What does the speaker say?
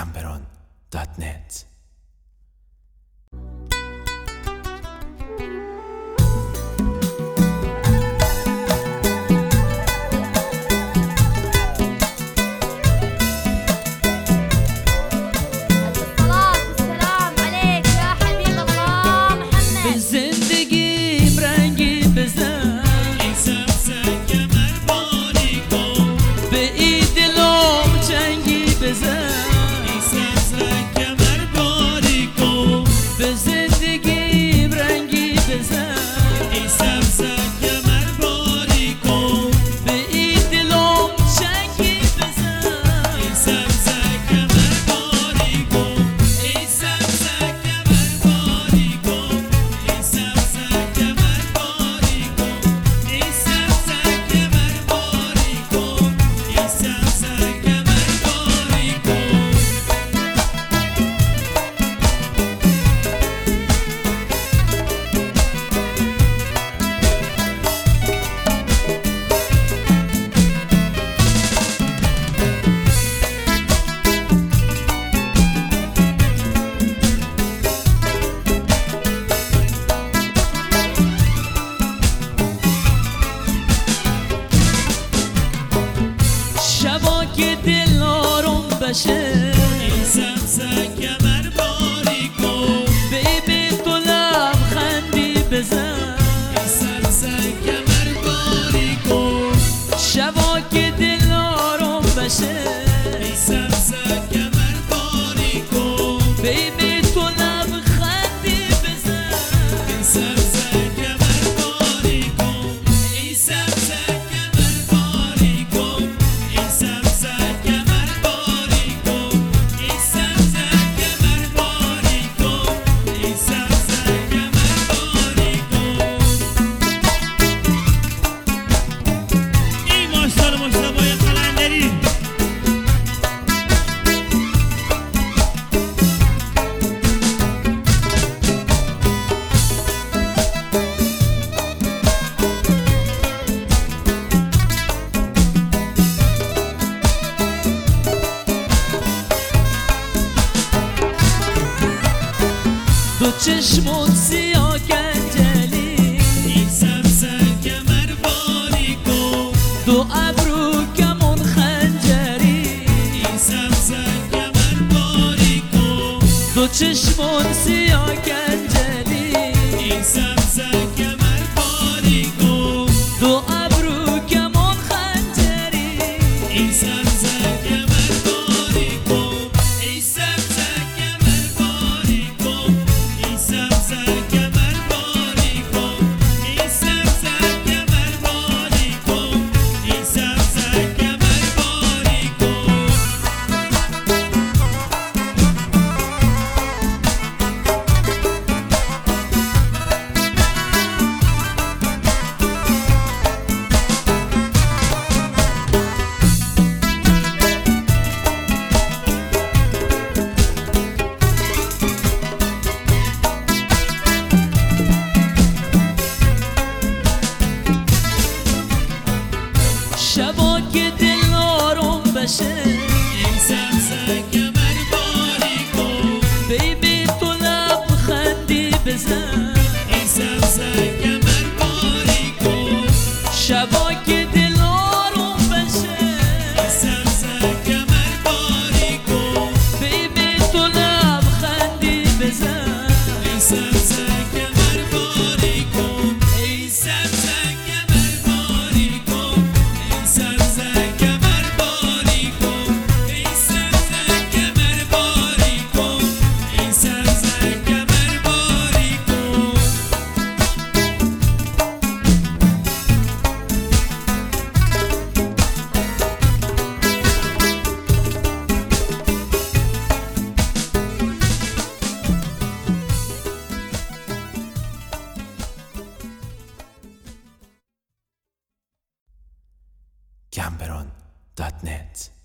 Gamberon.net. این سبزه کمر باری کن بیبی تو لبخندی بزن این سبزه کمر باری کن شبا که دل آروم بشه این سبزه کمر باری کن بیبی تو لبخندی بزن این سبزه کمر باری کن این سبزه کمر باری کن این سبزه کمر باری کن این سبزه کمر باری کن این سبزه کمر باری کن این مشتبه قلندری دو چشمون سیاه گنجلی این سبزه کمر باری کن دو ابرو کمون خنجری این سبزه کمر باری کن دو چشمون سیاه گنجلی این سبزه کمر باری کن دو ابرو کمون خنجری این سبزه کمر باری کن این سبزه کمر باری کن این سبزه کمر باری کن این سبزه کمر باری کن این سبزه کمر باری کن شبا که دل آروم بشه این سبزه کمر باری کن بیبی تو لبخندی بزن این سبزه کمر باری کن شبا که دل آروم بشه این سبزه کمر باری کن بیبی تو لبخندی بزن این سبزه کمر باری کن این سبزه کمر باری کن این سبزه کمر باری کن این سبزه کمر باری کن این سبزه کمر باری کن Gamberon.net.